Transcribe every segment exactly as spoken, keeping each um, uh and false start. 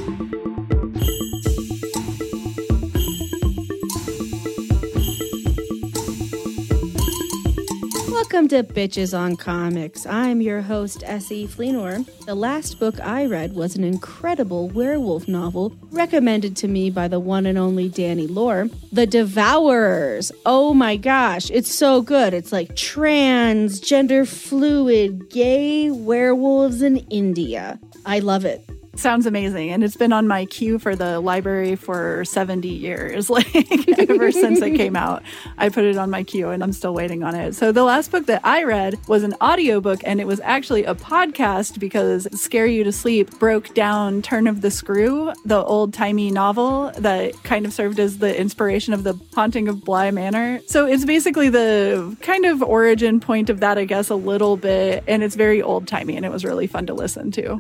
Welcome to Bitches on Comics. I'm your host, Essie Fleenor. The last book I read was an incredible werewolf novel recommended to me by the one and only Danny Lore, The Devourers. Oh my gosh, it's so good. It's like trans, gender fluid, gay werewolves in India. I love it. Sounds amazing. And it's been on my queue for the library for seventy years. Like ever since it came out, I put it on my queue and I'm still waiting on it. So the last book that I read was an audiobook, and it was actually a podcast because Scare You to Sleep broke down Turn of the Screw, the old-timey novel that kind of served as the inspiration of The Haunting of Bly Manor. So it's basically the kind of origin point of that, I guess, a little bit. And it's very old-timey, and it was really fun to listen to.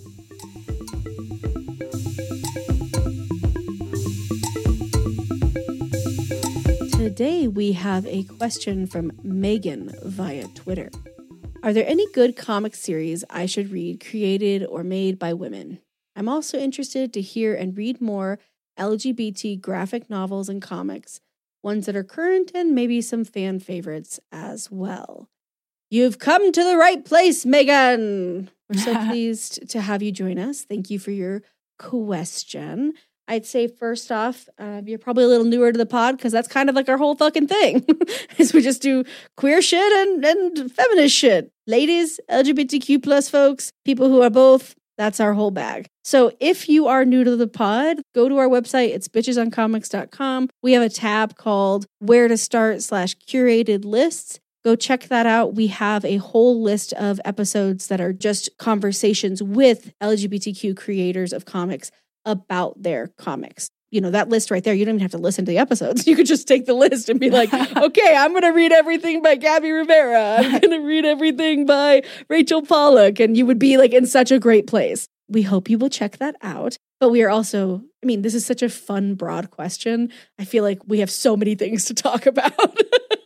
Today we have a question from Megan via Twitter. Are there any good comic series I should read created or made by women? I'm also interested to hear and read more L G B T graphic novels and comics, ones that are current and maybe some fan favorites as well. You've come to the right place, Megan! We're so pleased to have you join us. Thank you for your question. I'd say first off, uh, you're probably a little newer to the pod because that's kind of like our whole fucking thing is we just do queer shit and, and feminist shit. Ladies, L G B T Q plus folks, people who are both, that's our whole bag. So if you are new to the pod, go to our website. It's bitches on comics dot com. We have a tab called Where to Start slash Curated Lists. Go check that out. We have a whole list of episodes that are just conversations with L G B T Q creators of comics about their comics. You know, that list right there, you don't even have to listen to the episodes. You could just take the list and be like, okay, I'm going to read everything by Gabby Rivera. I'm going to read everything by Rachel Pollack. And you would be like in such a great place. We hope you will check that out. But we are also, I mean, this is such a fun, broad question. I feel like we have so many things to talk about.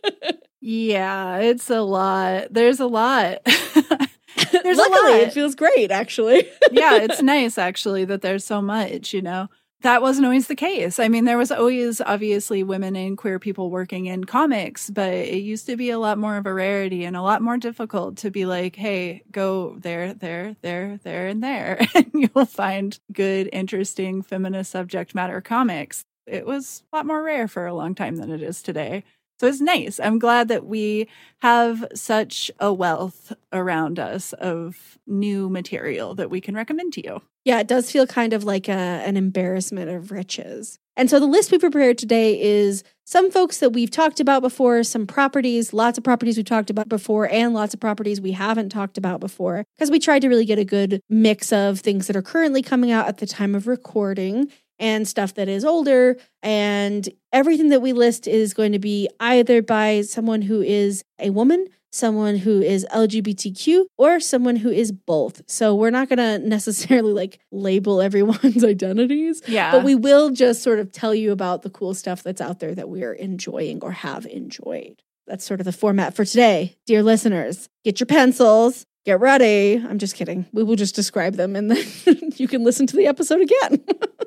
Yeah, it's a lot. There's a lot. There's Luckily, a lot. It feels great, actually. Yeah, it's nice, actually, that there's so much, you know. That wasn't always the case. I mean, there was always, obviously, women and queer people working in comics, but it used to be a lot more of a rarity and a lot more difficult to be like, hey, go there, there, there, there, and there, and you'll find good, interesting feminist subject matter comics. It was a lot more rare for a long time than it is today. So it's nice. I'm glad that we have such a wealth around us of new material that we can recommend to you. Yeah, it does feel kind of like a, an embarrassment of riches. And so the list we prepared today is some folks that we've talked about before, some properties, lots of properties we've talked about before, and lots of properties we haven't talked about before, because we tried to really get a good mix of things that are currently coming out at the time of recording and stuff that is older. And everything that we list is going to be either by someone who is a woman, someone who is L G B T Q, or someone who is both. So we're not going to necessarily like label everyone's identities. Yeah. But we will just sort of tell you about the cool stuff that's out there that we are enjoying or have enjoyed. That's sort of the format for today. Dear listeners, get your pencils. Get ready. I'm just kidding. We will just describe them and then you can listen to the episode again.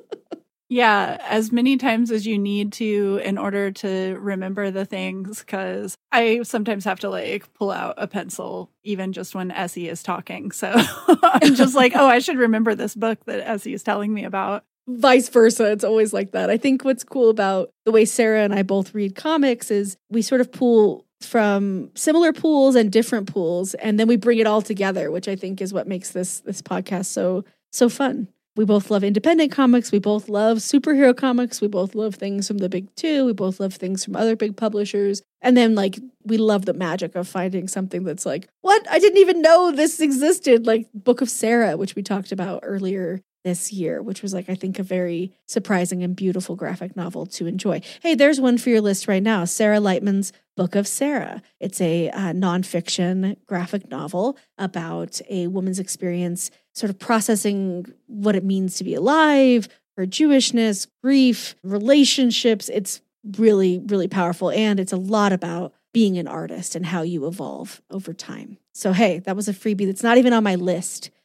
Yeah, as many times as you need to in order to remember the things, because I sometimes have to like pull out a pencil even just when Essie is talking. So I'm just like, oh, I should remember this book that Essie is telling me about. Vice versa. It's always like that. I think what's cool about the way Sarah and I both read comics is we sort of pull from similar pools and different pools, and then we bring it all together, which I think is what makes this this podcast so so fun. We both love independent comics. We both love superhero comics. We both love things from the big two. We both love things from other big publishers. And then, like, we love the magic of finding something that's like, what? I didn't even know this existed. Like Book of Sarah, which we talked about earlier this year, which was, like, I think a very surprising and beautiful graphic novel to enjoy. Hey, there's one for your list right now. Sarah Lightman's Book of Sarah. It's a uh, nonfiction graphic novel about a woman's experience sort of processing what it means to be alive, her Jewishness, grief, relationships. It's really, really powerful. And it's a lot about being an artist and how you evolve over time. So, hey, that was a freebie that's not even on my list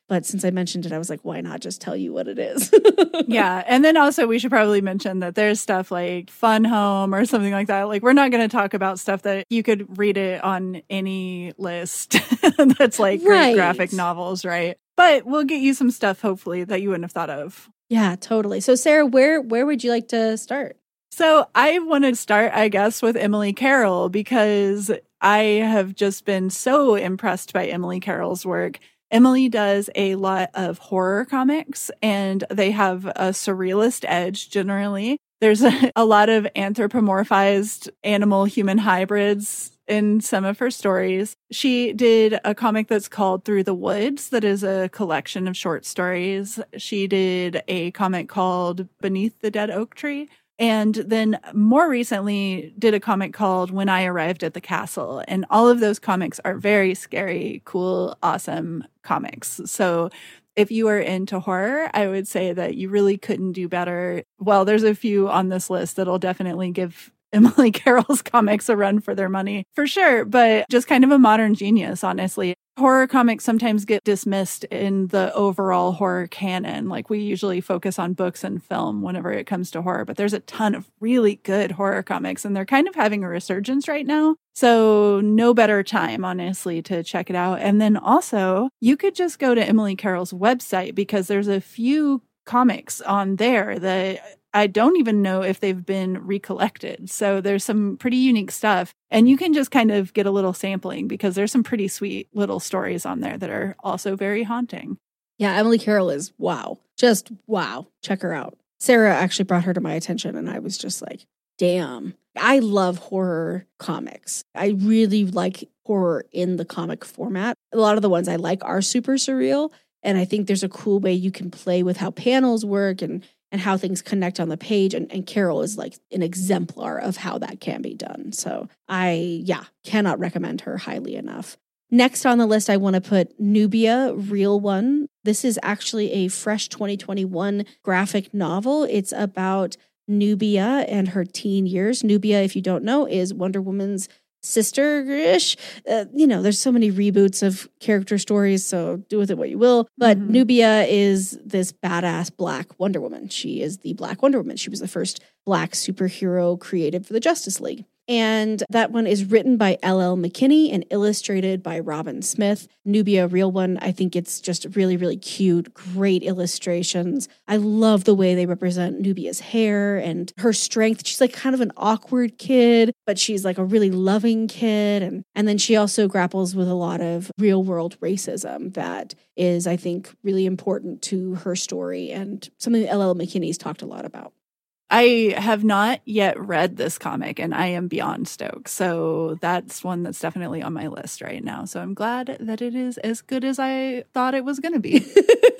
But since I mentioned it, I was like, why not just tell you what it is? Yeah. And then also we should probably mention that there's stuff like Fun Home or something like that. Like we're not going to talk about stuff that you could read it on any list that's like great Right. graphic novels, right? But we'll get you some stuff hopefully that you wouldn't have thought of. Yeah, totally. So Sarah, where where would you like to start? So I want to start, I guess, with Emily Carroll because I have just been so impressed by Emily Carroll's work. Emily does a lot of horror comics and they have a surrealist edge generally. There's a, a lot of anthropomorphized animal human hybrids in some of her stories. She did a comic that's called Through the Woods that is a collection of short stories. She did a comic called Beneath the Dead Oak Tree. And then more recently did a comic called When I Arrived at the Castle. And all of those comics are very scary, cool, awesome comics. So if you are into horror, I would say that you really couldn't do better. Well, there's a few on this list that'll definitely give Emily Carroll's comics a run for their money, for sure. But just kind of a modern genius, honestly. Horror comics sometimes get dismissed in the overall horror canon. Like we usually focus on books and film whenever it comes to horror, but there's a ton of really good horror comics and they're kind of having a resurgence right now. So no better time, honestly, to check it out. And then also you could just go to Emily Carroll's website because there's a few comics on there that I don't even know if they've been recollected. So there's some pretty unique stuff. And you can just kind of get a little sampling because there's some pretty sweet little stories on there that are also very haunting. Yeah, Emily Carroll is wow. Just wow. Check her out. Sarah actually brought her to my attention and I was just like, damn. I love horror comics. I really like horror in the comic format. A lot of the ones I like are super surreal. And I think there's a cool way you can play with how panels work and and how things connect on the page. And, and Carroll is like an exemplar of how that can be done. So I, yeah, cannot recommend her highly enough. Next on the list, I want to put Nubia, Real One. This is actually a fresh twenty twenty-one graphic novel. It's about Nubia and her teen years. Nubia, if you don't know, is Wonder Woman's sister-ish. Uh, you know, there's so many reboots of character stories, so do with it what you will. But mm-hmm. Nubia is this badass Black Wonder Woman. She is the Black Wonder Woman. She was the first Black superhero created for the Justice League. And that one is written by L L McKinney and illustrated by Robin Smith. Nubia, Real One, I think it's just really, really cute, great illustrations. I love the way they represent Nubia's hair and her strength. She's like kind of an awkward kid, but she's like a really loving kid. And, and then she also grapples with a lot of real world racism that is, I think, really important to her story and something that L L McKinney's talked a lot about. I have not yet read this comic and I am beyond stoked. So that's one that's definitely on my list right now. So I'm glad that it is as good as I thought it was going to be.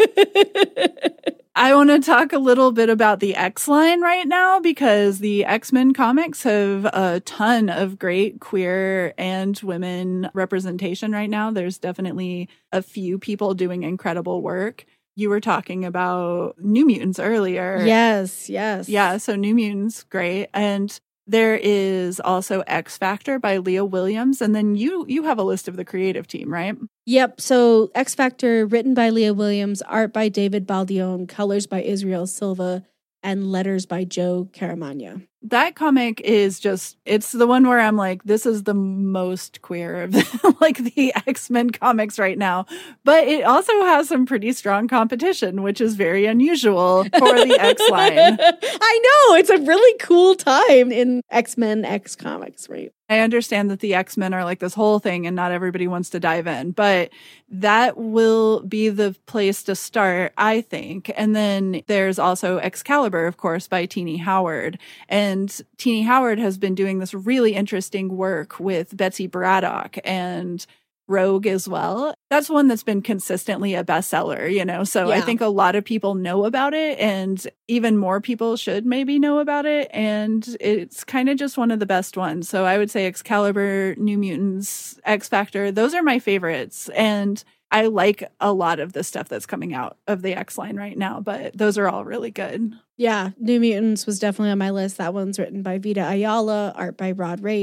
I want to talk a little bit about the X-Line right now because the X-Men comics have a ton of great queer and women representation right now. There's definitely a few people doing incredible work. You were talking about New Mutants earlier. Yes, yes. Yeah, so New Mutants, great. And there is also X Factor by Leah Williams. And then you you have a list of the creative team, right? Yep. So X Factor, written by Leah Williams, art by David Baldione, colors by Israel Silva, and letters by Joe Caramagna. That comic is just, it's the one where I'm like, this is the most queer of the, like the X-Men comics right now. But it also has some pretty strong competition, which is very unusual for the X-Line. I know. It's a really cool time in X-Men X comics, right? I understand that the X-Men are like this whole thing and not everybody wants to dive in, but that will be the place to start, I think. And then there's also Excalibur, of course, by Tini Howard. And Tini Howard has been doing this really interesting work with Betsy Braddock and Rogue as well. That's one that's been consistently a bestseller, you know, so yeah. I think a lot of people know about it and even more people should maybe know about it. And it's kind of just one of the best ones. So I would say Excalibur, New Mutants, X Factor, those are my favorites. And I like a lot of the stuff that's coming out of the X-Line right now, but those are all really good. Yeah, New Mutants was definitely on my list. That one's written by Vita Ayala, art by Rod Race,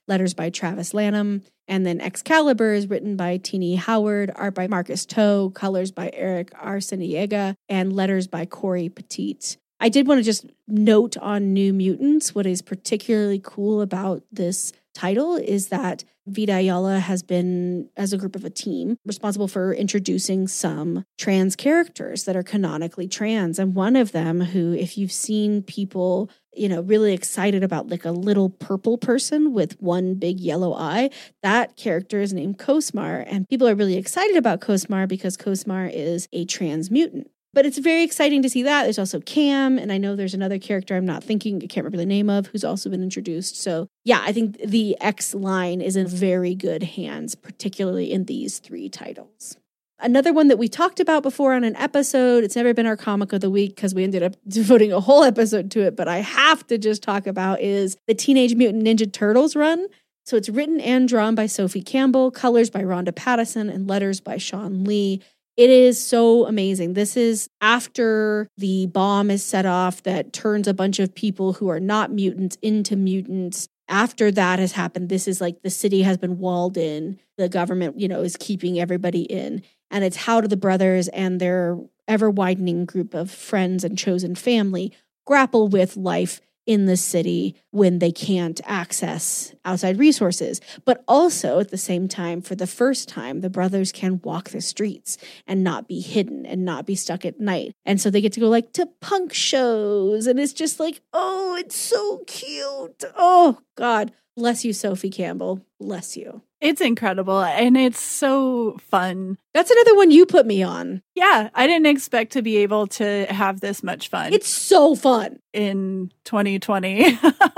letters by Travis Lanham. And then Excalibur is written by Tini Howard, art by Marcus Toe, colors by Eric Arciniega, and letters by Corey Petit. I did want to just note on New Mutants, what is particularly cool about this title is that Vita Ayala has been, as a group of a team, responsible for introducing some trans characters that are canonically trans. And one of them who, if you've seen people, you know, really excited about like a little purple person with one big yellow eye, that character is named Cosmar. And people are really excited about Cosmar because Cosmar is a trans mutant. But it's very exciting to see that. There's also Cam, and I know there's another character I'm not thinking, I can't remember the name of, who's also been introduced. So yeah, I think the X line is in very good hands, particularly in these three titles. Another one that we talked about before on an episode, it's never been our comic of the week because we ended up devoting a whole episode to it, but I have to just talk about is the Teenage Mutant Ninja Turtles run. So it's written and drawn by Sophie Campbell, colors by Rhonda Pattison, and letters by Sean Lee. It is so amazing. This is after the bomb is set off that turns a bunch of people who are not mutants into mutants. After that has happened, this is like the city has been walled in. The government, you know, is keeping everybody in. And it's how do the brothers and their ever-widening group of friends and chosen family grapple with life in the city when they can't access outside resources. But also at the same time, for the first time, the brothers can walk the streets and not be hidden and not be stuck at night. And so they get to go like to punk shows. And it's just like, oh, it's so cute. Oh, God. Bless you, Sophie Campbell. Bless you. It's incredible. And it's so fun. That's another one you put me on. Yeah. I didn't expect to be able to have this much fun. It's so fun. In twenty twenty.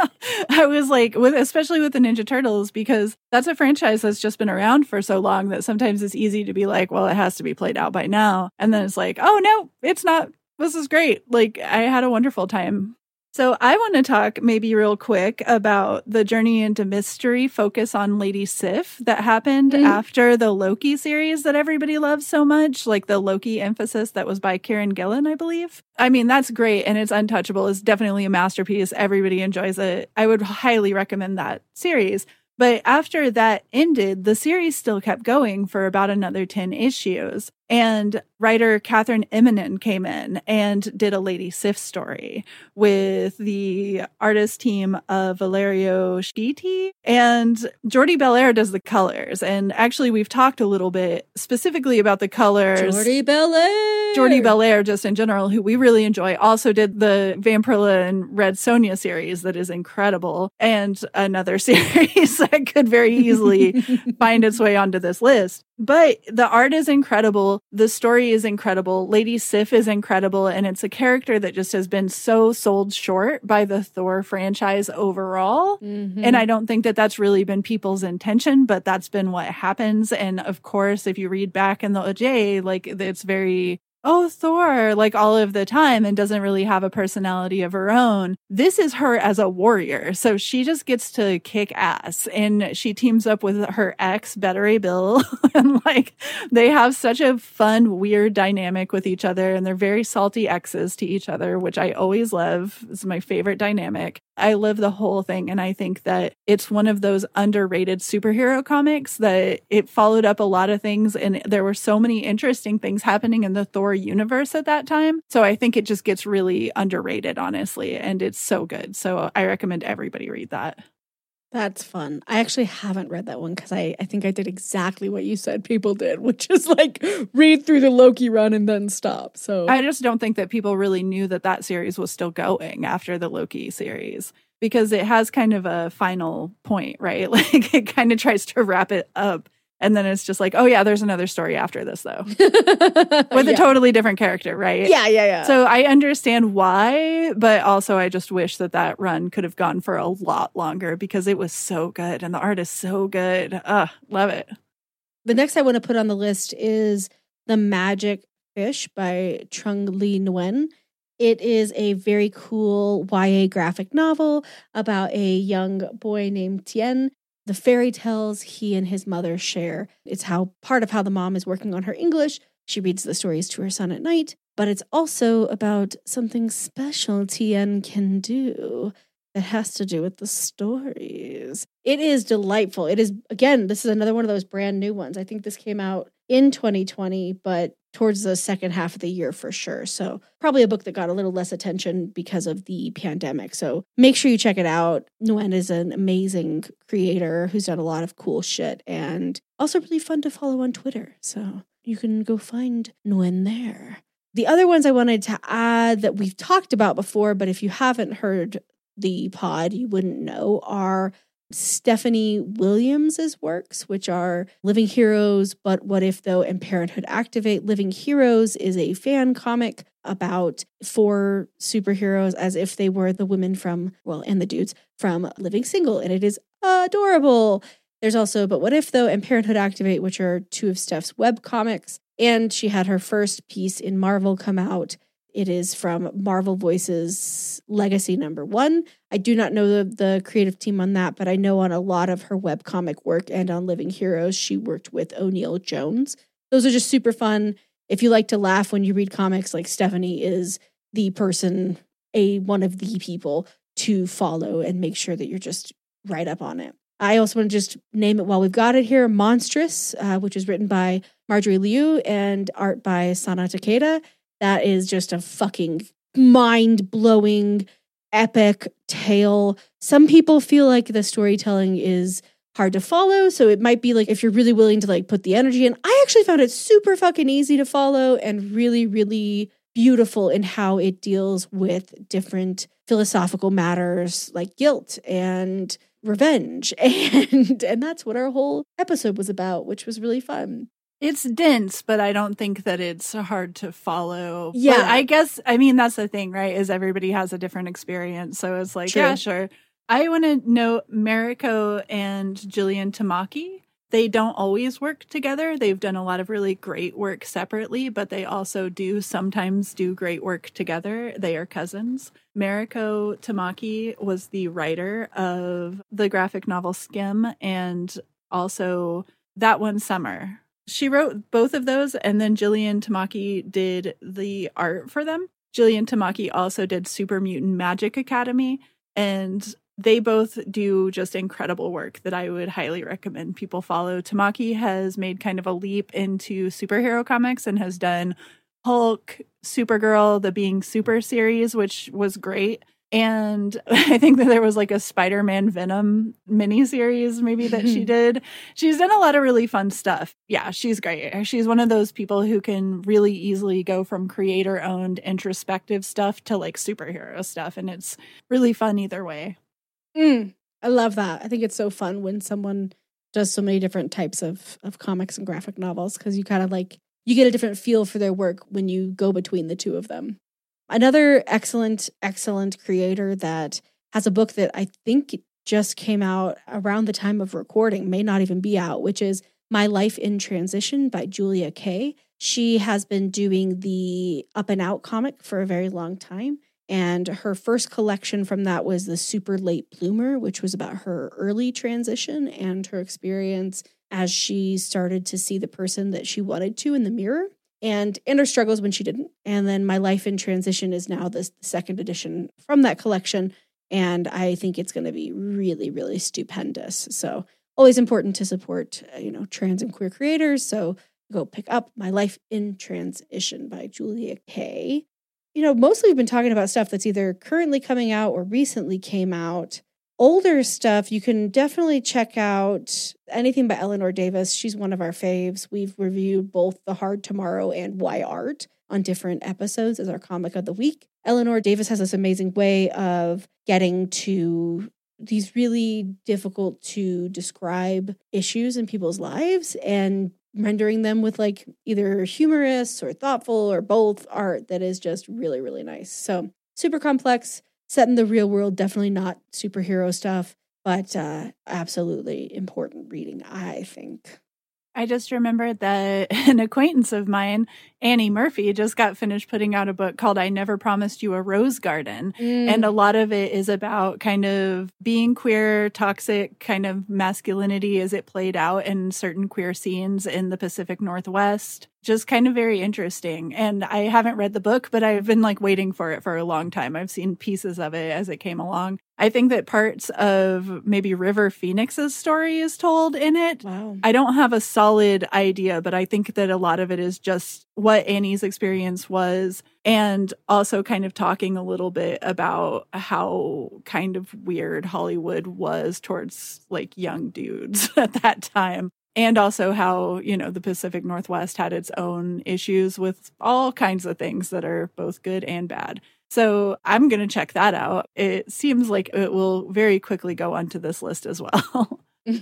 I was like, with especially with the Ninja Turtles, because that's a franchise that's just been around for so long that sometimes it's easy to be like, well, it has to be played out by now. And then it's like, oh, no, it's not. This is great. Like, I had a wonderful time. So I want to talk maybe real quick about the Journey into Mystery focus on Lady Sif that happened mm-hmm. after the Loki series that everybody loves so much, like the Loki emphasis that was by Kieran Gillen, I believe. I mean, that's great. And it's untouchable. It's definitely a masterpiece. Everybody enjoys it. I would highly recommend that series. But after that ended, the series still kept going for about another ten issues. And writer Catherine Eminem came in and did a Lady Sif story with the artist team of Valerio Schiti. And Jordi Belair does the colors. And actually, we've talked a little bit specifically about the colors. Jordi Belair! Jordi Belair, just in general, who we really enjoy, also did the Vampirilla and Red Sonja series that is incredible. And another series that could very easily find its way onto this list. But the art is incredible. The story is incredible. Lady Sif is incredible. And it's a character that just has been so sold short by the Thor franchise overall. Mm-hmm. And I don't think that that's really been people's intention, but that's been what happens. And of course, if you read back in the O J, like it's very, oh, Thor, like all of the time and doesn't really have a personality of her own. This is her as a warrior. So she just gets to kick ass and she teams up with her ex, Beta Ray Bill. And like they have such a fun, weird dynamic with each other. And they're very salty exes to each other, which I always love. It's my favorite dynamic. I love the whole thing. And I think that it's one of those underrated superhero comics that it followed up a lot of things. And there were so many interesting things happening in the Thor universe at that time. So I think it just gets really underrated, honestly. And it's so good. So I recommend everybody read that. That's fun. I actually haven't read that one because I, I think I did exactly what you said people did, which is like read through the Loki run and then stop. So I just don't think that people really knew that that series was still going after the Loki series because it has kind of a final point, right? Like it kind of tries to wrap it up. And then it's just like, oh, yeah, there's another story after this, though, with yeah. a totally different character, right? Yeah, yeah, yeah. So I understand why, but also I just wish that that run could have gone for a lot longer because it was so good and the art is so good. Ugh, love it. The next I want to put on the list is The Magic Fish by Trung Le Nguyen. It is a very cool Y A graphic novel about a young boy named Tien. The fairy tales he and his mother share. It's how part of how the mom is working on her English. She reads the stories to her son at night, but it's also about something special Tien can do. that has to do with the stories. It is delightful. It is, again, this is another one of those brand new ones. I think this came out in twenty twenty, but towards the second half of the year for sure. So probably a book that got a little less attention because of the pandemic. So make sure you check it out. Nguyen is an amazing creator who's done a lot of cool shit and also really fun to follow on Twitter. So you can go find Nguyen there. The other ones I wanted to add that we've talked about before, but if you haven't heard the pod, you wouldn't know, are Stephanie Williams's works, which are Living Heroes, But What If Though, and Parenthood Activate. Living Heroes is a fan comic about four superheroes as if they were the women from, well, and the dudes from Living Single, and it is adorable. There's also But What If Though and Parenthood Activate, which are two of Steph's web comics, and she had her first piece in Marvel come out. It is from Marvel Voices Legacy number one. I do not know the, the creative team on that, but I know on a lot of her webcomic work and on Living Heroes, she worked with O'Neill Jones. Those are just super fun. If you like to laugh when you read comics, like Stephanie is the person, a one of the people to follow and make sure that you're just right up on it. I also want to just name it while we've got it here, Monstrous, uh, which is written by Marjorie Liu and art by Sana Takeda. That is just a fucking mind-blowing, epic tale. Some people feel like the storytelling is hard to follow, so it might be like if you're really willing to like put the energy in. I actually found it super fucking easy to follow and really, really beautiful in how it deals with different philosophical matters like guilt and revenge. And, and that's what our whole episode was about, which was really fun. It's dense, but I don't think that it's hard to follow. Yeah. But I guess, I mean, that's the thing, right? Is everybody has a different experience. So it's like, True. yeah, sure. I want to note Mariko and Jillian Tamaki. They don't always work together. They've done a lot of really great work separately, but they also do sometimes do great work together. They are cousins. Mariko Tamaki was the writer of the graphic novel Skim and also That One Summer. She wrote both of those, and then Jillian Tamaki did the art for them. Jillian Tamaki also did Super Mutant Magic Academy, and they both do just incredible work that I would highly recommend people follow. Tamaki has made kind of a leap into superhero comics and has done Hulk, Supergirl, the Being Super series, which was great. And I think that there was like a Spider-Man Venom miniseries maybe that she did. She's done a lot of really fun stuff. Yeah, she's great. She's one of those people who can really easily go from creator-owned introspective stuff to like superhero stuff. And it's really fun either way. Mm, I love that. I think it's so fun when someone does so many different types of, of comics and graphic novels because you kind of like, you get a different feel for their work when you go between the two of them. Another excellent, excellent creator that has a book that I think just came out around the time of recording, may not even be out, which is My Life in Transition by Julia Kay. She has been doing the Up and Out comic for a very long time. And her first collection from that was The Super Late Bloomer, which was about her early transition and her experience as she started to see the person that she wanted to in the mirror. And, and her struggles when she didn't. And then My Life in Transition is now the second edition from that collection. And I think it's going to be really, really stupendous. So always important to support, uh, you know, trans and queer creators. So go pick up My Life in Transition by Julia Kay. You know, mostly we've been talking about stuff that's either currently coming out or recently came out. Older stuff, you can definitely check out anything by Eleanor Davis. She's one of our faves. We've reviewed both The Hard Tomorrow and Why Art on different episodes as our comic of the week. Eleanor Davis has this amazing way of getting to these really difficult to describe issues in people's lives and rendering them with like either humorous or thoughtful or both art that is just really, really nice. So super complex. Set in the real world, definitely not superhero stuff, but uh, absolutely important reading, I think. I just remembered that an acquaintance of mine Annie Murphy just got finished putting out a book called I Never Promised You a Rose Garden. Mm. And a lot of it is about kind of being queer, toxic kind of masculinity as it played out in certain queer scenes in the Pacific Northwest. Just kind of very interesting. And I haven't read the book, but I've been like waiting for it for a long time. I've seen pieces of it as it came along. I think that parts of maybe River Phoenix's story is told in it. Wow. I don't have a solid idea, but I think that a lot of it is just what Annie's experience was, and also kind of talking a little bit about how kind of weird Hollywood was towards like young dudes at that time. And also how, you know, the Pacific Northwest had its own issues with all kinds of things that are both good and bad. So I'm going to check that out. It seems like it will very quickly go onto this list as well.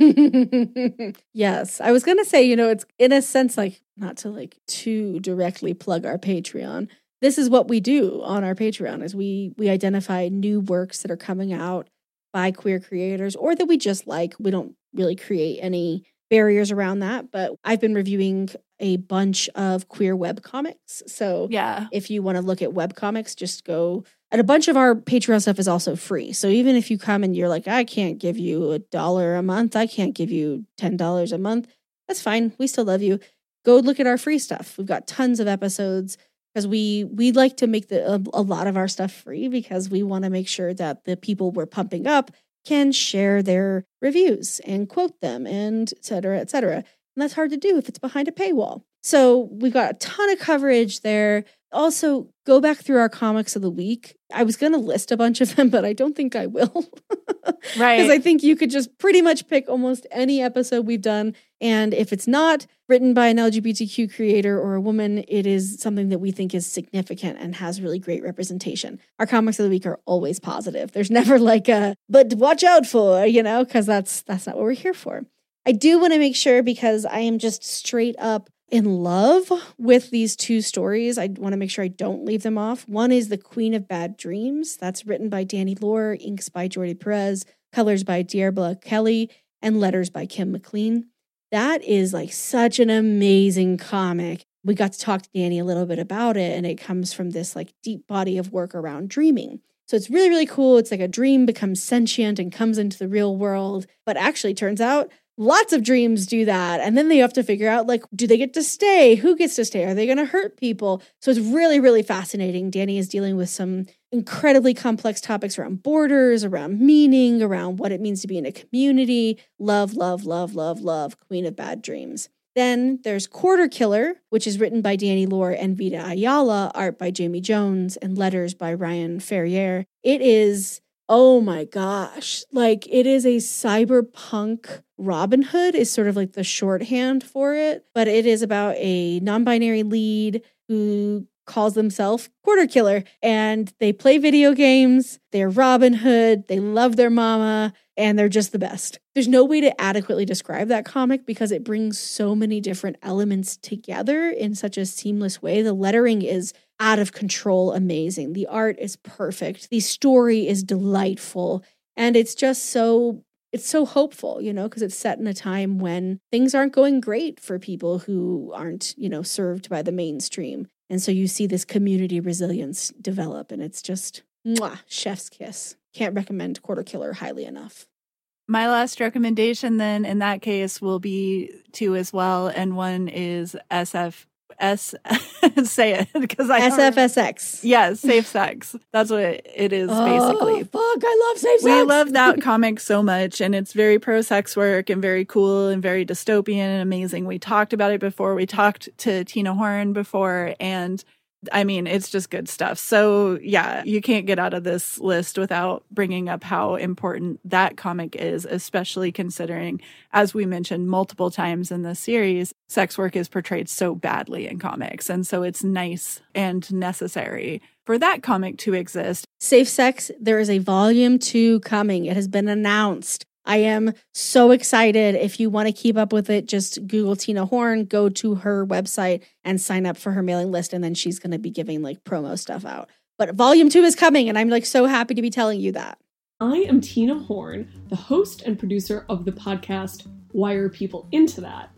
Yes. I was going to say, you know, it's in a sense like, not to like too directly plug our Patreon. This is what we do on our Patreon is we we identify new works that are coming out by queer creators or that we just like. We don't really create any barriers around that, but I've been reviewing a bunch of queer webcomics. So yeah, if you want to look at webcomics, just go. And a bunch of our Patreon stuff is also free. So even if you come and you're like, I can't give you a dollar a month, I can't give you ten dollars a month, that's fine. We still love you. Go look at our free stuff. We've got tons of episodes because we we like to make the a, a lot of our stuff free because we want to make sure that the people we're pumping up can share their reviews and quote them and et cetera, et cetera. And that's hard to do if it's behind a paywall. So we've got a ton of coverage there. Also, go back through our comics of the week. I was going to list a bunch of them, but I don't think I will. Right. Because I think you could just pretty much pick almost any episode we've done. And if it's not written by an L G B T Q creator or a woman, it is something that we think is significant and has really great representation. Our comics of the week are always positive. There's never like a, but watch out for, you know, because that's that's not what we're here for. I do want to make sure because I am just straight up in love with these two stories. I want to make sure I don't leave them off. One is The Queen of Bad Dreams. That's written by Danny Lore, inks by Jordi Perez, colors by Diarbla Kelly, and letters by Kim McLean. That is like such an amazing comic. We got to talk to Danny a little bit about it, and it comes from this like deep body of work around dreaming. So it's really, really cool. It's like a dream becomes sentient and comes into the real world, but actually turns out lots of dreams do that. And then they have to figure out, like, do they get to stay? Who gets to stay? Are they going to hurt people? So it's really, really fascinating. Danny is dealing with some incredibly complex topics around borders, around meaning, around what it means to be in a community. Love, love, love, love, love. Queen of Bad Dreams. Then there's Quarter Killer, which is written by Danny Lore and Vita Ayala, art by Jamie Jones, and letters by Ryan Ferrier. It is... oh my gosh, like it is a cyberpunk Robin Hood is sort of like the shorthand for it, but it is about a non-binary lead who calls themselves Quarter Killer, and they play video games, they're Robin Hood, they love their mama, and they're just the best. There's no way to adequately describe that comic because it brings so many different elements together in such a seamless way. The lettering is out of control amazing. The art is perfect. The story is delightful. And it's just so, it's so hopeful, you know, because it's set in a time when things aren't going great for people who aren't, you know, served by the mainstream. And so you see this community resilience develop, and it's just, mwah, chef's kiss. Can't recommend Quarter Killer highly enough. My last recommendation then in that case will be two as well. And one is S F S say it because I S F S X. Yes, Safe Sex. That's what it, it is oh, basically. Fuck, I love Safe Sex. We love that comic so much, and it's very pro sex work and very cool and very dystopian and amazing. We talked about it before. We talked to Tina Horn before, and I mean, it's just good stuff. So yeah, you can't get out of this list without bringing up how important that comic is, especially considering, as we mentioned multiple times in this series, sex work is portrayed so badly in comics. And so it's nice and necessary for that comic to exist. Safe Sex, there is a volume two coming. It has been announced. I am so excited. If you want to keep up with it, just Google Tina Horn, go to her website and sign up for her mailing list. And then she's going to be giving like promo stuff out. But volume two is coming, and I'm like so happy to be telling you that. I am Tina Horn, the host and producer of the podcast, Why Are People Into That?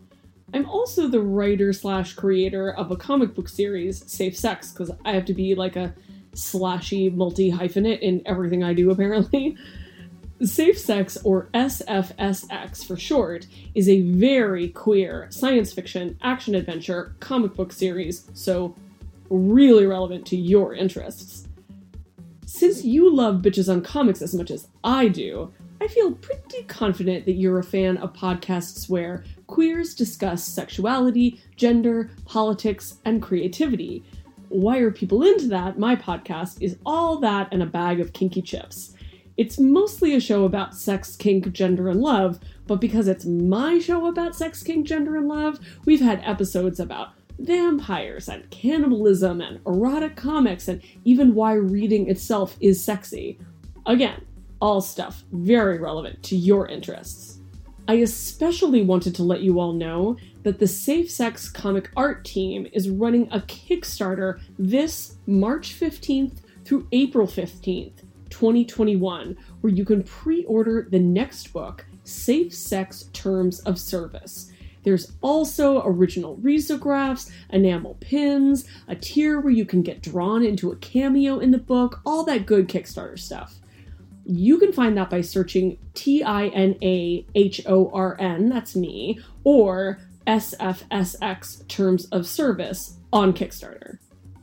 I'm also the writer slash creator of a comic book series, Safe Sex, because I have to be like a slashy multi-hyphenate in everything I do, apparently. Safe Sex, or S F S X for short, is a very queer science fiction, action-adventure comic book series, so really relevant to your interests. Since you love Bitches on Comics as much as I do, I feel pretty confident that you're a fan of podcasts where queers discuss sexuality, gender, politics, and creativity. Wire People Into That, my podcast, is all that and a bag of kinky chips. It's mostly a show about sex, kink, gender, and love, but because it's my show about sex, kink, gender, and love, we've had episodes about vampires and cannibalism and erotic comics and even why reading itself is sexy. Again, all stuff very relevant to your interests. I especially wanted to let you all know that the Safe Sex comic art team is running a Kickstarter this March fifteenth through April fifteenth, twenty twenty-one, where you can pre-order the next book, Safe Sex Terms of Service. There's also original risographs, enamel pins, a tier where you can get drawn into a cameo in the book, all that good Kickstarter stuff. You can find that by searching T I N A H O R N, that's me, or S F S X Terms of Service on Kickstarter.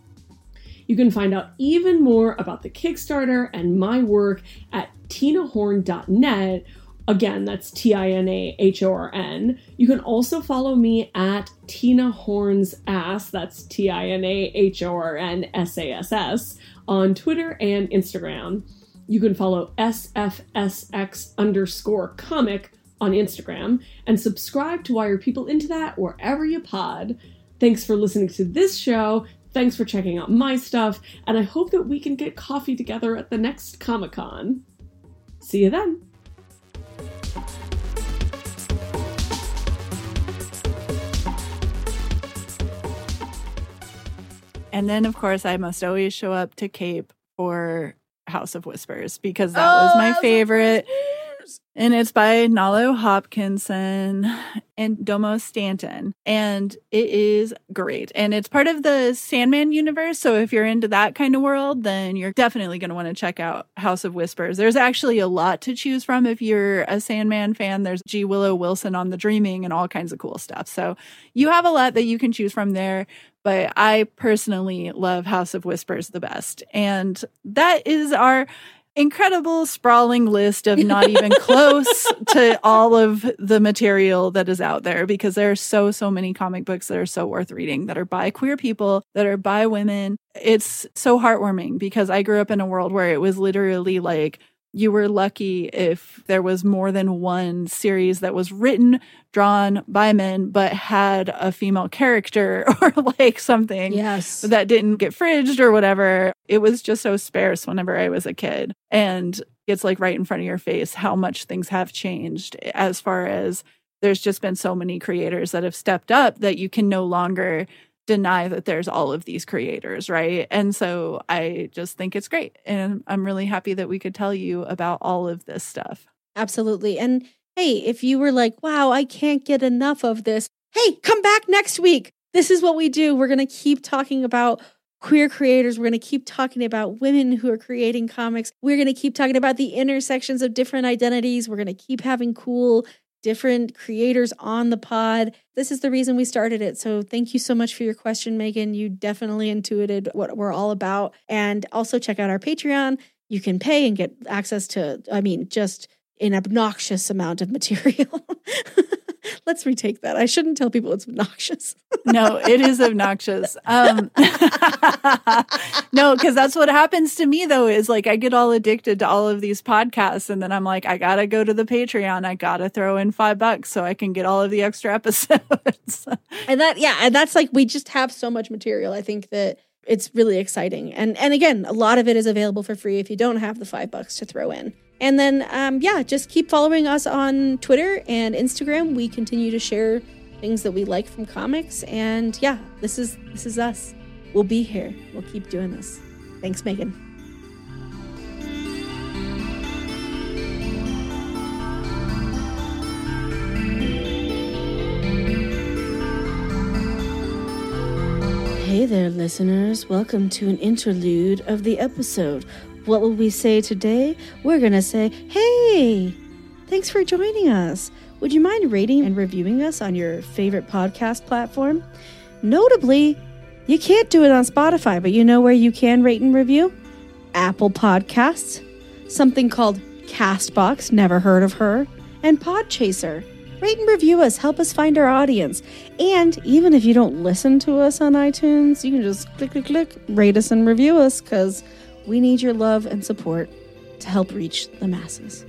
You can find out even more about the Kickstarter and my work at tina horn dot net. Again, that's T I N A H O R N. You can also follow me at Tina Horn's Ass, that's T I N A H O R N S A S S, on Twitter and Instagram. You can follow S F S X underscore comic on Instagram, and subscribe to Wire People Into That wherever you pod. Thanks for listening to this show, thanks for checking out my stuff, and I hope that we can get coffee together at the next Comic-Con. See you then! And then, of course, I must always show up to Cape for House of Whispers, because that oh, was my House favorite. And it's by Nalo Hopkinson and Domo Stanton. And it is great. And it's part of the Sandman universe. So if you're into that kind of world, then you're definitely going to want to check out House of Whispers. There's actually a lot to choose from if you're a Sandman fan. There's G. Willow Wilson on The Dreaming and all kinds of cool stuff. So you have a lot that you can choose from there. But I personally love House of Whispers the best. And that is our incredible sprawling list of not even close to all of the material that is out there, because there are so, so many comic books that are so worth reading, that are by queer people, that are by women. It's so heartwarming, because I grew up in a world where it was literally like, you were lucky if there was more than one series that was written, drawn by men, but had a female character or like something yes. that didn't get fridged or whatever. It was just so sparse whenever I was a kid. And it's like right in front of your face how much things have changed, as far as there's just been so many creators that have stepped up that you can no longer deny that there's all of these creators, right? And so I just think it's great. And I'm really happy that we could tell you about all of this stuff. Absolutely. And hey, if you were like, wow, I can't get enough of this, hey, come back next week. This is what we do. We're going to keep talking about queer creators. We're going to keep talking about women who are creating comics. We're going to keep talking about the intersections of different identities. We're going to keep having cool different creators on the pod. This is the reason we started it. So thank you so much for your question, Megan. You definitely intuited what we're all about. And also check out our Patreon. You can pay and get access to, I mean, just an obnoxious amount of material. Let's retake that. I shouldn't tell people it's obnoxious. No, it is obnoxious. Um, no, because that's what happens to me, though, is like I get all addicted to all of these podcasts. And then I'm like, I got to go to the Patreon. I got to throw in five bucks so I can get all of the extra episodes. And that, yeah, and that's like, we just have so much material. I think that it's really exciting. And, and again, a lot of it is available for free if you don't have the five bucks to throw in. And then, um, yeah, just keep following us on Twitter and Instagram. We continue to share things that we like from comics. And yeah, this is this is us. We'll be here. We'll keep doing this. Thanks, Megan. there, listeners. Welcome to an interlude of the episode. What will we say today? We're going to say, hey, thanks for joining us. Would you mind rating and reviewing us on your favorite podcast platform? Notably, you can't do it on Spotify, but you know where you can rate and review? Apple Podcasts, something called Castbox, never heard of her, and Podchaser. Rate and review us, help us find our audience. And even if you don't listen to us on iTunes, you can just click, click, click, rate us and review us, because we need your love and support to help reach the masses.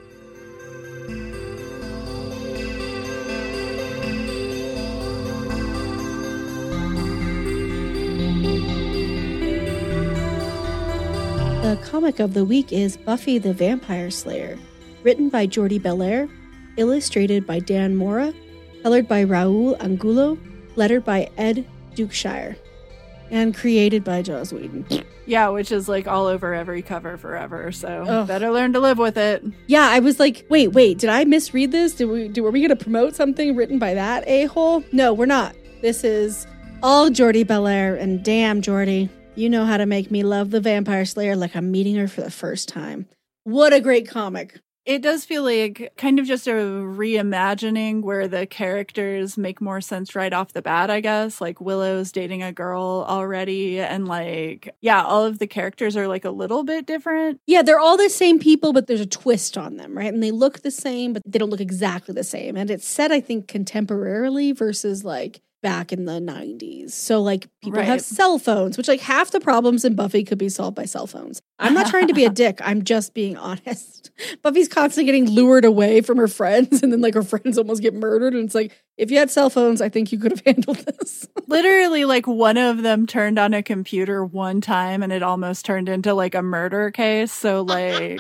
The comic of the week is Buffy the Vampire Slayer, written by Jordie Bellaire, illustrated by Dan Mora, colored by Raul Angulo, lettered by Ed Dukeshire, and created by Joss Whedon. Yeah, which is like all over every cover forever, so Ugh. better learn to live with it. Yeah, I was like, wait, wait, did I misread this? Did we, do, were we going to promote something written by that a-hole? No, we're not. This is all Jordie Bellaire, and damn, Jordie, you know how to make me love the Vampire Slayer like I'm meeting her for the first time. What a great comic. It does feel like kind of just a reimagining where the characters make more sense right off the bat, I guess. Like Willow's dating a girl already, and like, yeah, all of the characters are like a little bit different. Yeah, they're all the same people, but there's a twist on them, right? And they look the same, but they don't look exactly the same. And it's set, I think, contemporarily versus like back in the nineties. So like people Right. have cell phones, which like half the problems in Buffy could be solved by cell phones. I'm not trying to be a dick. I'm just being honest. Buffy's constantly getting lured away from her friends, and then like her friends almost get murdered. And it's like, if you had cell phones, I think you could have handled this. Literally, like one of them turned on a computer one time and it almost turned into like a murder case. So like,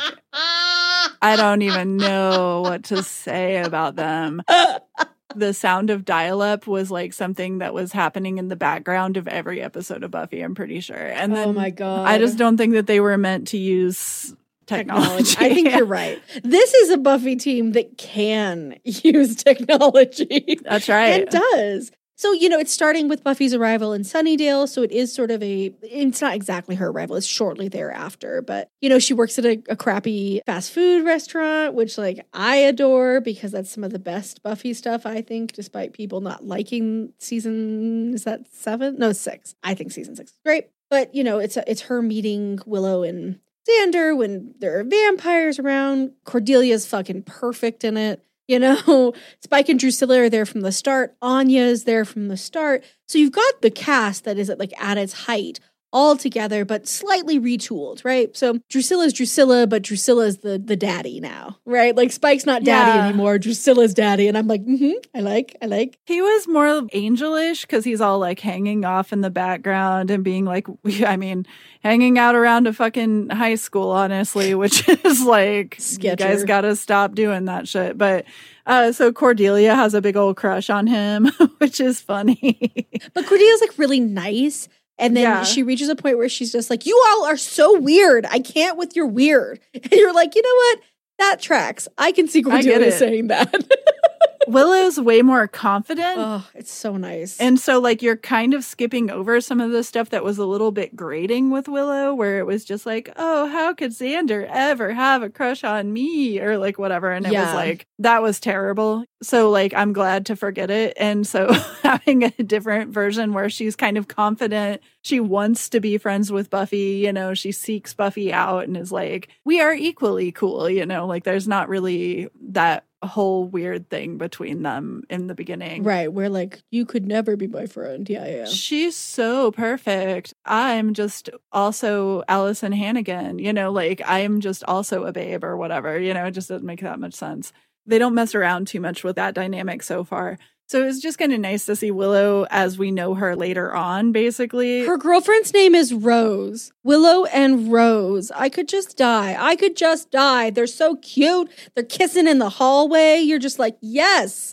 I don't even know what to say about them. The sound of dial-up was like something that was happening in the background of every episode of Buffy, I'm pretty sure. And then Oh my God. I just don't think that they were meant to use technology. I think you're right. This is a Buffy team that can use technology. That's right. And does. So, you know, it's starting with Buffy's arrival in Sunnydale. So it is sort of a, it's not exactly her arrival. It's shortly thereafter. But, you know, she works at a, a crappy fast food restaurant, which like I adore because that's some of the best Buffy stuff, I think, despite people not liking season, is that seven? No, six. I think season six is great. But, you know, it's a, it's her meeting Willow and Xander when there are vampires around. Cordelia's fucking perfect in it. You know, Spike and Drusilla are there from the start. Anya is there from the start. So you've got the cast that is at like at its height all together, but slightly retooled, right? So Drusilla's Drusilla, but Drusilla's the the daddy now, right? Like Spike's not daddy Yeah. anymore. Drusilla's daddy. And I'm like, mm-hmm, I like, I like. He was more angelish because he's all like hanging off in the background and being like, I mean, hanging out around a fucking high school, honestly, which is like, Sketcher. you guys gotta stop doing that shit. But uh, so Cordelia has a big old crush on him, which is funny. But Cordelia's like really nice. And then Yeah. she reaches a point where she's just like, you all are so weird. I can't with your weird. And you're like, you know what? That tracks. I can see I get Cordelia it. saying that. Willow's way more confident. Oh, it's so nice. And so, like, you're kind of skipping over some of the stuff that was a little bit grating with Willow, where it was just like, oh, how could Xander ever have a crush on me? Or, like, whatever. And it Yeah. was like, that was terrible. So, like, I'm glad to forget it. And so, having a different version where she's kind of confident, she wants to be friends with Buffy, you know, she seeks Buffy out and is like, we are equally cool, you know, like, there's not really that whole weird thing between them in the beginning. right. We're like, you could never be my friend. Yeah, yeah. She's so perfect. I'm just also Allison Hannigan, you know, like I'm just also a babe or whatever, you know, it just doesn't make that much sense. They don't mess around too much with that dynamic so far. So it's just kind of nice to see Willow as we know her later on, basically. Her girlfriend's name is Rose. Willow and Rose. I could just die. I could just die. They're so cute. They're kissing in the hallway. You're just like, yes,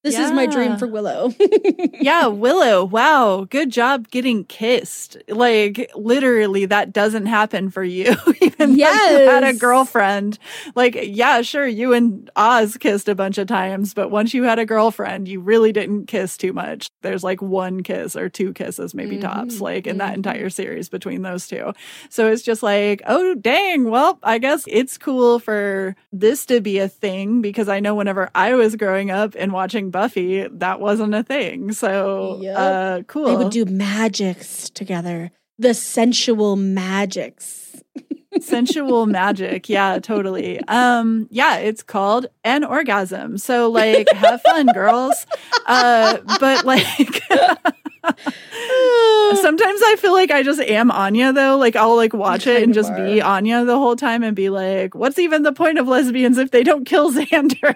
This yeah. is my dream for Willow. Yeah, Willow. Wow. Good job getting kissed. Like, literally, that doesn't happen for you. Even yes. though you had a girlfriend. Like, yeah, sure, you and Oz kissed a bunch of times, but once you had a girlfriend, you really didn't kiss too much. There's like one kiss or two kisses, maybe mm-hmm. tops, like in mm-hmm. that entire series between those two. So it's just like, oh, dang. Well, I guess it's cool for this to be a thing, because I know whenever I was growing up and watching Buffy, that wasn't a thing. So yep. uh cool. They would do magics together. The sensual magics. Sensual magic. Yeah, totally. Um yeah, it's called An Orgasm. So like have fun, girls. Uh but like sometimes I feel like I just am Anya though. Like I'll like watch it and just are. be Anya the whole time and be like, what's even the point of lesbians if they don't kill Xander?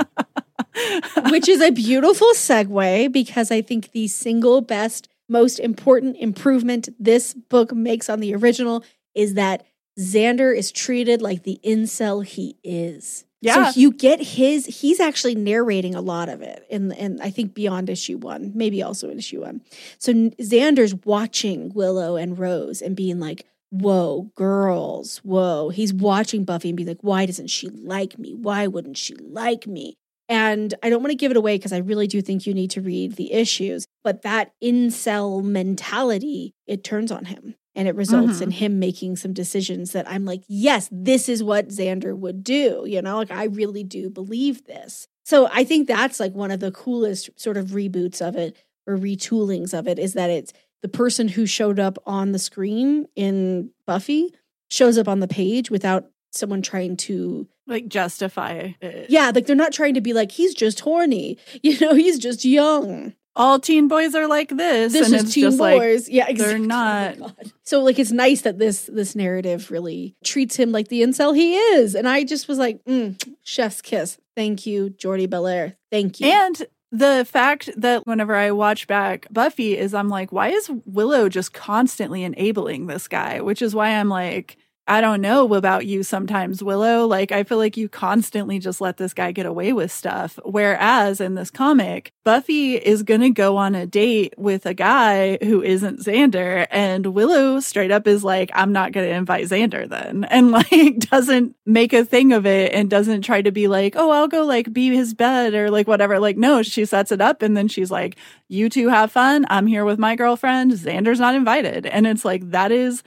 Which is a beautiful segue, because I think the single best, most important improvement this book makes on the original is that Xander is treated like the incel he is. Yeah. So you get his, he's actually narrating a lot of it. And and I think beyond issue one, maybe also in issue one. So Xander's watching Willow and Rose and being like, whoa, girls, whoa. He's watching Buffy and be like, why doesn't she like me? Why wouldn't she like me? And I don't want to give it away because I really do think you need to read the issues. But that incel mentality, it turns on him. And it results mm-hmm. in him making some decisions that I'm like, yes, this is what Xander would do. You know, like I really do believe this. So I think that's like one of the coolest sort of reboots of it or retoolings of it, is that it's the person who showed up on the screen in Buffy shows up on the page without someone trying to like justify it. Yeah, like they're not trying to be like, he's just horny. You know, he's just young. All teen boys are like this. This and is it's teen just boys. Like, yeah, exactly. They're not. Oh so like it's nice that this this narrative really treats him like the incel he is. And I just was like, mm, chef's kiss. Thank you, Jordi Belair. Thank you. And the fact that whenever I watch back Buffy is I'm like, why is Willow just constantly enabling this guy? Which is why I'm like, I don't know about you sometimes, Willow. Like, I feel like you constantly just let this guy get away with stuff. Whereas in this comic, Buffy is going to go on a date with a guy who isn't Xander. And Willow straight up is like, I'm not going to invite Xander then. And like, doesn't make a thing of it and doesn't try to be like, oh, I'll go like be his bed or like whatever. Like, no, she sets it up. And then she's like, you two have fun. I'm here with my girlfriend. Xander's not invited. And it's like, that is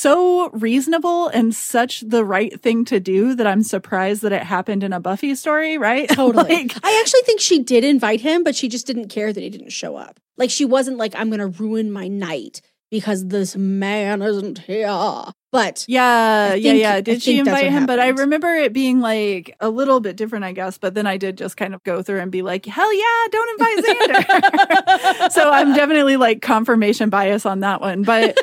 so reasonable and such the right thing to do that I'm surprised that it happened in a Buffy story, right? Totally. Like, I actually think she did invite him, but she just didn't care that he didn't show up. Like, she wasn't like, I'm going to ruin my night because this man isn't here. But yeah, think, yeah, yeah. Did she invite him? Happened. But I remember it being like a little bit different, I guess. But then I did just kind of go through and be like, hell yeah, don't invite Xander. So I'm definitely like confirmation bias on that one. But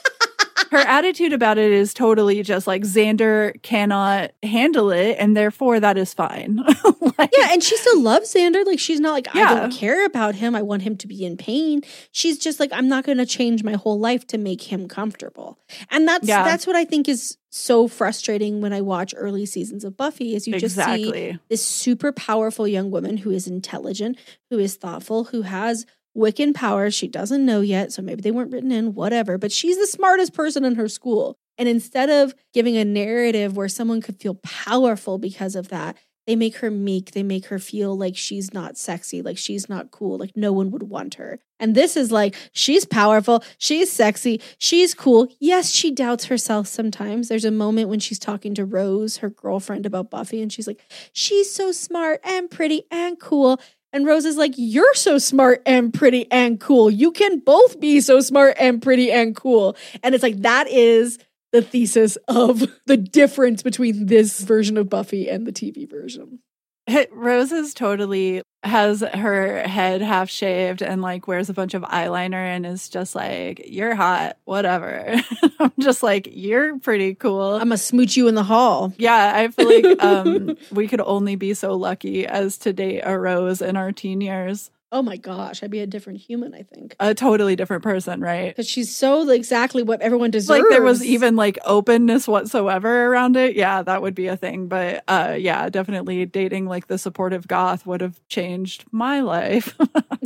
her attitude about it is totally just like Xander cannot handle it, and therefore that is fine. Like, yeah, and she still loves Xander. Like, she's not like, yeah. I don't care about him. I want him to be in pain. She's just like, I'm not going to change my whole life to make him comfortable. And that's yeah. that's what I think is so frustrating when I watch early seasons of Buffy, is you exactly. just see this super powerful young woman who is intelligent, who is thoughtful, who has Wiccan powers she doesn't know yet, so maybe they weren't written in, whatever, but she's the smartest person in her school. And instead of giving a narrative where someone could feel powerful because of that, they make her meek. They make her feel like she's not sexy, like she's not cool, like no one would want her. And this is like, she's powerful, she's sexy, she's cool. Yes, she doubts herself sometimes. There's a moment when she's talking to Rose, her girlfriend, about Buffy, and she's like, she's so smart and pretty and cool. And Rose is like, you're so smart and pretty and cool. You can both be so smart and pretty and cool. And it's like, that is the thesis of the difference between this version of Buffy and the T V version. Rose is totally has her head half shaved and like wears a bunch of eyeliner and is just like, you're hot, whatever. I'm just like, you're pretty cool. I'm gonna smooch you in the hall. Yeah, I feel like um, we could only be so lucky as to date a Rose in our teen years. Oh my gosh, I'd be a different human, I think. A totally different person, right? Because she's so exactly what everyone deserves. Like there was even like openness whatsoever around it. Yeah, that would be a thing. But uh, yeah, definitely dating like the supportive goth would have changed my life.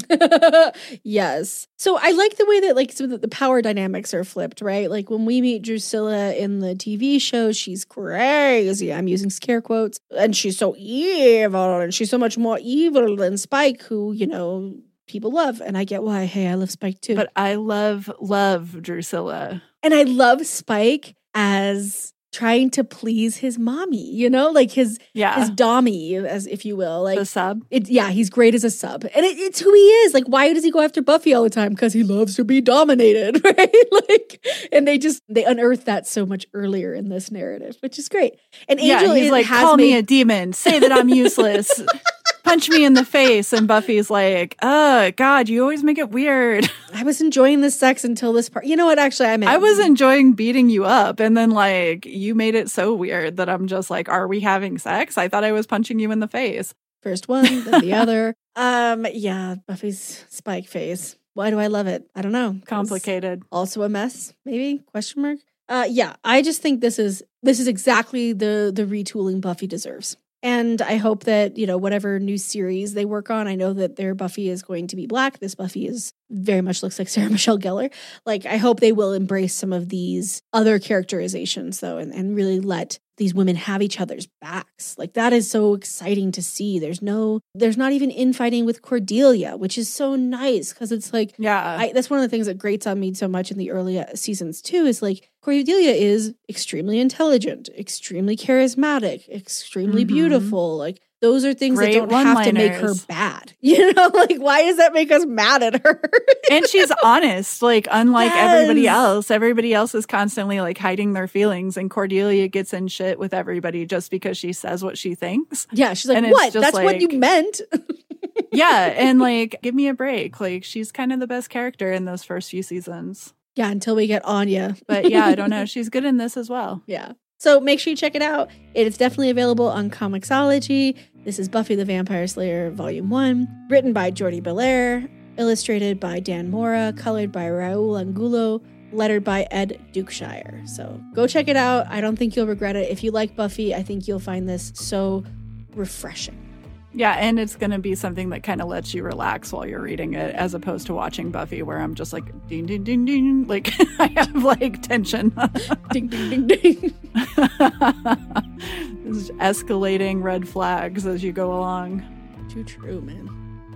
Yes. So I like the way that like so that the power dynamics are flipped, right? Like when we meet Drusilla in the T V show, she's crazy. I'm using scare quotes. And she's so evil. And she's so much more evil than Spike, who, you know, people love. And I get why. Hey, I love Spike too. But I love, love Drusilla. And I love Spike as trying to please his mommy, you know, like his yeah. his dommy, as if you will. Like the sub. It, yeah, he's great as a sub. And it, it's who he is. Like, why does he go after Buffy all the time? Because he loves to be dominated, right? Like, and they just, they unearth that so much earlier in this narrative, which is great. And Angel yeah, he's is, like, has call made- me a demon, say that I'm useless. Punch me in the face. And Buffy's like, oh, God, you always make it weird. I was enjoying this sex until this part. You know what? Actually, I meant. I was enjoying beating you up. And then, like, you made it so weird that I'm just like, are we having sex? I thought I was punching you in the face. First one, then the other. Um, yeah, Buffy's Spike phase. Why do I love it? I don't know. Complicated. Also a mess, maybe? Question mark? Uh, yeah, I just think this is this is exactly the the retooling Buffy deserves. And I hope that, you know, whatever new series they work on, I know that their Buffy is going to be black. This Buffy is very much looks like Sarah Michelle Gellar. Like, I hope they will embrace some of these other characterizations, though, and, and really let these women have each other's backs. Like, that is so exciting to see. There's no, there's not even infighting with Cordelia, which is so nice because it's like, yeah, I, that's one of the things that grates on me so much in the early seasons too, is like Cordelia is extremely intelligent, extremely charismatic, extremely mm-hmm. beautiful. Like, those are things Great that don't have to make her bad. You know, like, why does that make us mad at her? And she's honest, like, unlike yes. everybody else. Everybody else is constantly, like, hiding their feelings. And Cordelia gets in shit with everybody just because she says what she thinks. Yeah, she's like, and what? That's like, what you meant. Yeah, and, like, give me a break. Like, she's kind of the best character in those first few seasons. Yeah, until we get Anya. But, yeah, I don't know. She's good in this as well. Yeah. So make sure you check it out. It is definitely available on Comixology. This is Buffy the Vampire Slayer Volume one, written by Jordi Belair, illustrated by Dan Mora, colored by Raul Angulo, lettered by Ed Dukeshire. So go check it out. I don't think you'll regret it. If you like Buffy, I think you'll find this so refreshing. Yeah, and it's going to be something that kind of lets you relax while you're reading it, as opposed to watching Buffy, where I'm just like, ding, ding, ding, ding. Like, I have, like, tension. Ding, ding, ding, ding. Just escalating red flags as you go along. Too true, man.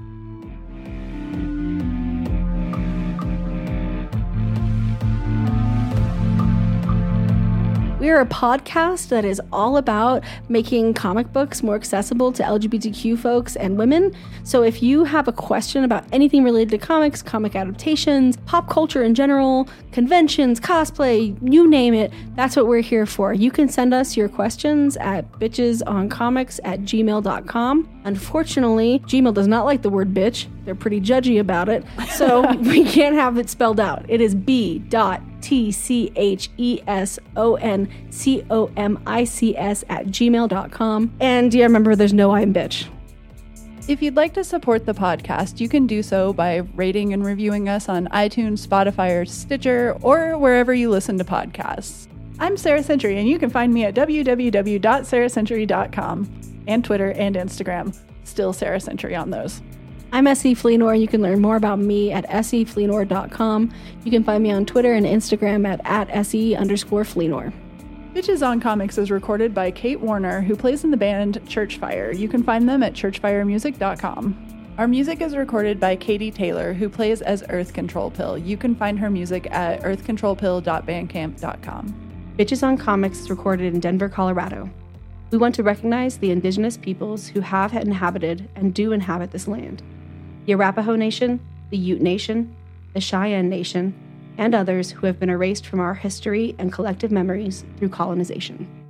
We are a podcast that is all about making comic books more accessible to L G B T Q folks and women. So if you have a question about anything related to comics, comic adaptations, pop culture in general, conventions, cosplay, you name it, that's what we're here for. You can send us your questions at bitchesoncomics at gmail dot com. Unfortunately, Gmail does not like the word bitch. They're pretty judgy about it. So we can't have it spelled out. It is B dot T C H E S O N C O M I C S at gmail dot com. And yeah, remember, there's no I in bitch. If you'd like to support the podcast, you can do so by rating and reviewing us on iTunes, Spotify, or Stitcher, or wherever you listen to podcasts. I'm Sarah Century, and you can find me at w w w dot sarah century dot com and Twitter and Instagram. Still Sarah Century on those. I'm Essie Fleenor. You can learn more about me at essie fleenor dot com. You can find me on Twitter and Instagram at, at essie underscore Fleenor. Bitches on Comics is recorded by Kate Warner, who plays in the band Churchfire. You can find them at church fire music dot com. Our music is recorded by Katie Taylor, who plays as Earth Control Pill. You can find her music at earth control pill dot bandcamp dot com. Bitches on Comics is recorded in Denver, Colorado. We want to recognize the indigenous peoples who have inhabited and do inhabit this land. The Arapaho Nation, the Ute Nation, the Cheyenne Nation, and others who have been erased from our history and collective memories through colonization.